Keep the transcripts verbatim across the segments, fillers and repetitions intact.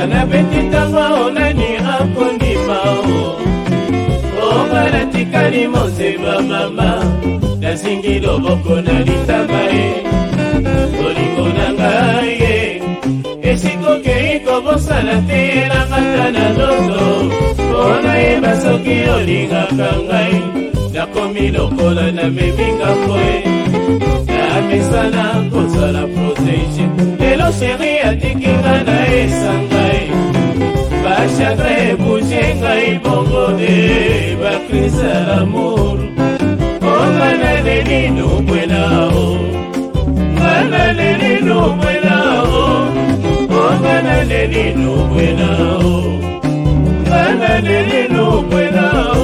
bana betitanga onani akondima onga natikali mozeba mama nazingi loboko na litama ye bolingo na ngai ye esikokei kobosana te nakata na ndoto mpona yeba soki olingaka ngai nakomi lokola na memingambo ye namesana kozala protege lelo sheri atikinga na esanga ye bachagre ebouge ngai bongo de bakrise ya lamour onga na leli nubwelao ngana leli nubwelao onga na leli nubwelao ngana leli nubwelao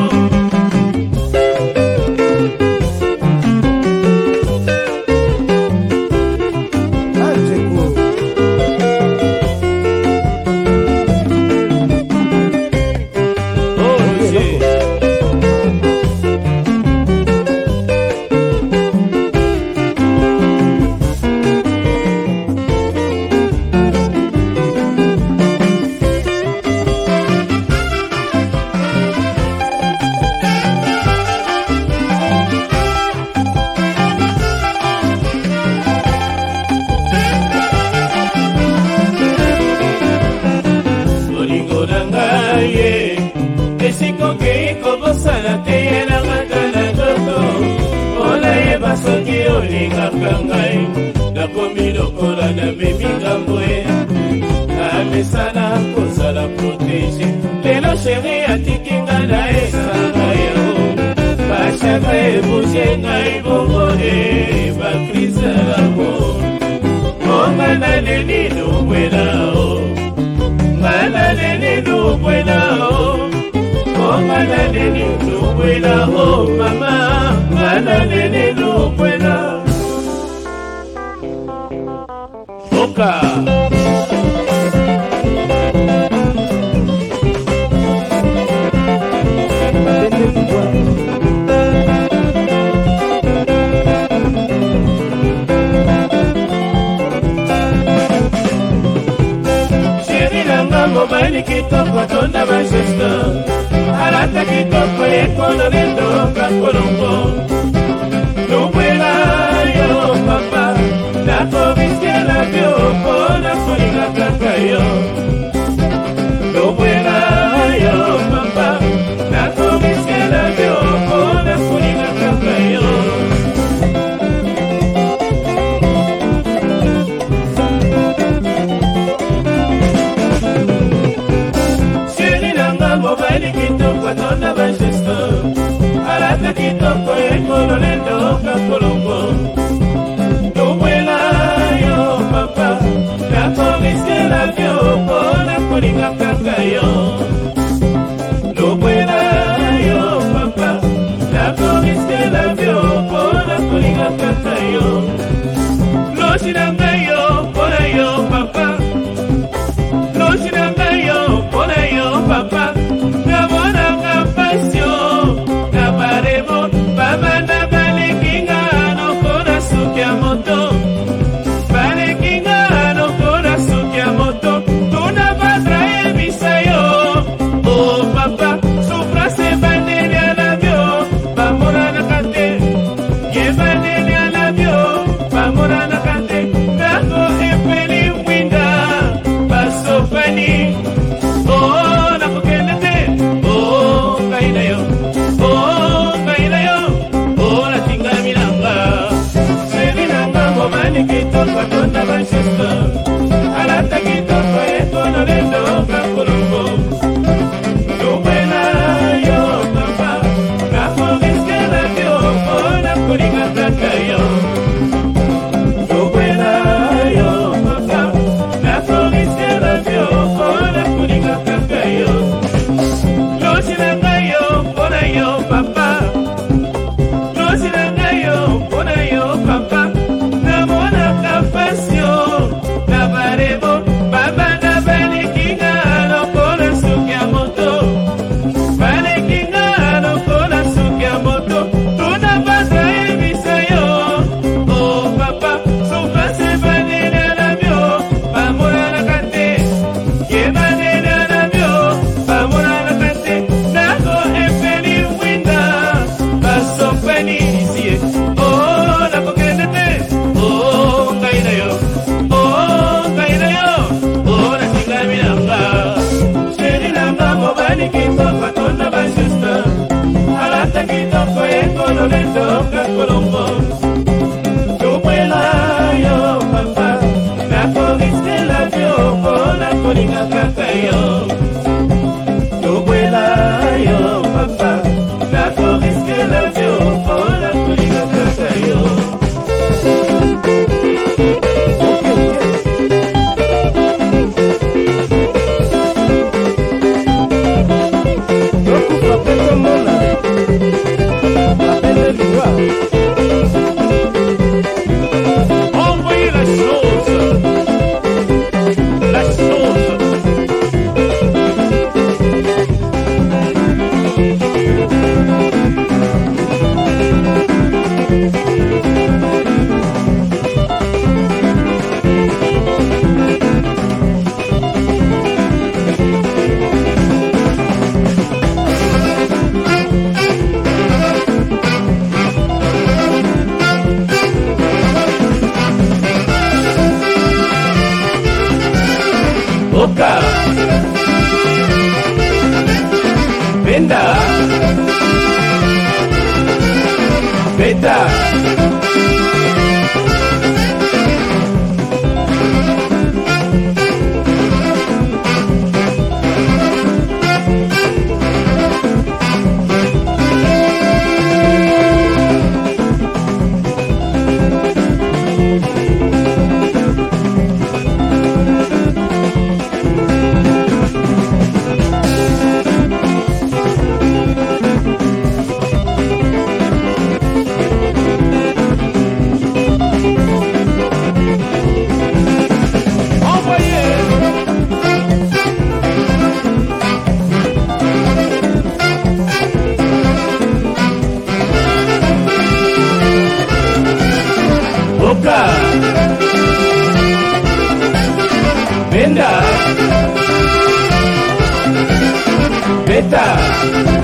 soki olingaka ngai nakomi lokola na memingambo ye namesana kozala protege lelo sheri atikinga na esanga yo bachagre ebouge ngai bongo e bakrise ya lamour onga na leli nubwelao ngana leli nubwelao onga na leli nubwelao mama ngana leli nubwelao Oka Sheri nanga mobali kitoko tonda bashesta alata kitoko ekono nendo kakolongo nubwela yo papa nakobiske la vio pona kolinga kaka yo nubwela yo papa nakobiske la vio pona kolinga kaka yo Sheri nanga mobali kitoko tonda bashesta alata kitoko ekono nendo kakolongo nubwela yo papa nakobiske la vio pona kolinga kaka yo nubwela yo papa nakobiske la vio pona kolinga kaka yo loshi na ngai yo pona yo papa loshi na ngai yo pona yo papa namonanga pasio na baremo babanda balekinga nokona suki ya moto balekinga nokona suki ya moto tuna badra ebisa yo oh papa sufrase bandeli ya labio bamorana kate ye bandeli ya labio bamorana kate nako epeli mwinda basofani oh nakokende te oh kaina yo oh kaina yo oh natinga milanga Sheri nanga mobali kitoko tonda bashesta alata kitoko ekono nendo kakolongo nubwela yo papa nakobiske la vio pona kolinga kaka yo nubwela yo papa nakobiske la vio pona kolinga kaka yo loshi na ngai yo pona yo papa loshi na ngai yo pona yo papa namonaka Toka Colombo, Tupela yo papa, na polisi la vio, na kolinga kaka yo. Tupela yo papa, na polisi la vio, na kolinga kaka yo. Envoyez la sauce, la sauce. Oka Benda Beta Oka Benda Beta